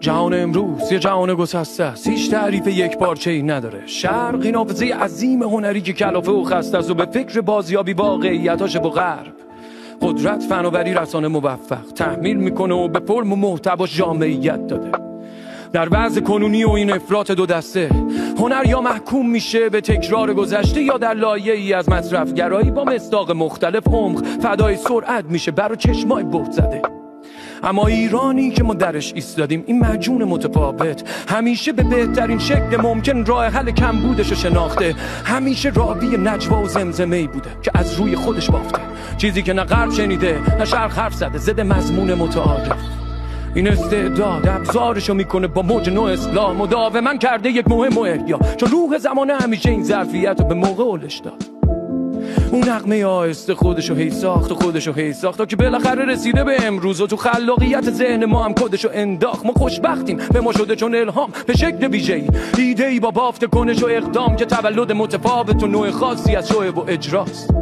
جهان امروز یه جهان گسسته است، هیچ تعریف یک پارچه‌ای نداره. شرق این حافظه عظیم هنری که کلافه و خسته است و به فکر بازیابی واقعیتاش با غرب. قدرت، فناوری، رسانه موفق تحمیل میکنه و به فرم و محتواش جامعیت داده. در وضع کنونی و این افراط دو دسته، هنر یا محکوم میشه به تکرار گذشته یا در لایه‌ای از مصرفگرایی با مصداق مختلف عمق فدای سرعت میشه برای چشمای بهت زده. اما ایرانی که ما درش ایستادیم، این مجون متفاوت همیشه به بهترین شکل ممکن راه حل کمبودش شناخته. همیشه راوی نجوا و زمزمه‌ای بوده که از روی خودش بافته، چیزی که نه غرب شنیده نه شرق حرف زده، ضد مضمون متعارف. این استعداد ابزارشو میکنه با موج نو اصلاح، مداوما کرده یک مهم و احیا، چون روح زمانه همیشه این ظرفیت رو به موقع اولش داد. اون نغمه آهسته خودشو هی ساخت و خودشو هی ساخت تا که بالاخره رسیده به امروز و تو خلاقیت ذهن ما هم کدشو انداخت. ما خوشبختیم به ما شده چون الهام به شکل ویژه‌ای، ایده‌ای با بافت کنش و اقدام که تولد متفاوت و نوع خاصی از شوق و اجراست.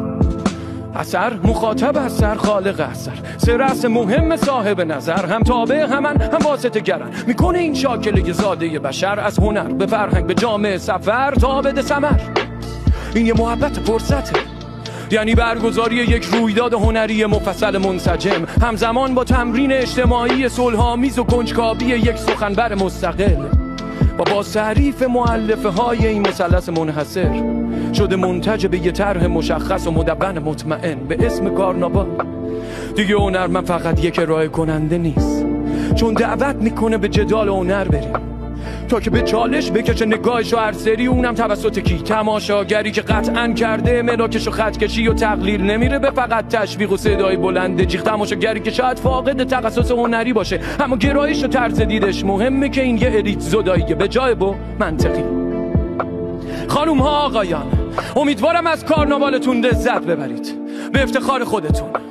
اثر مخاطب اثر، خالق اثر، سه رأس مهم صاحب نظر، هم تابع همن هم واسطه گرن، میکنه این شاکله زاده بشر از هنر به فرهنگ به جامعه سفر تا بده ثمر. این یه محبت فرصته، یعنی برگزاری یک رویداد هنری مفصل منسجم، همزمان با تمرین اجتماعی صلح‌آمیز و کنجکاوی یک سخنور مستقل. و با تعریف مؤلفه های این مثلث منحصر شده منتج به یه طرح مشخص و مدون مطمئن به اسم کارناوال. دیگه هنرمند فقط یک ارائه کننده نیست، چون دعوت میکنه به جدال هنر بریم تا که به چالش بکشه نگاهشو هر سری، اونم توسط کی؟ تماشاگری که قطعاً کرده ملاکشو خط کشی و تقلیل نمیره به فقط تشویق و صدای بلند جیغ. تماشاگری که شاید فاقد تخصص هنری باشه اما گرایش و طرز دیدش مهمه که این یه الیت زداییه به جای با منطقی. خانوم ها آقایان، امیدوارم از کارناوالتون لذت ببرید، به افتخار خودتون.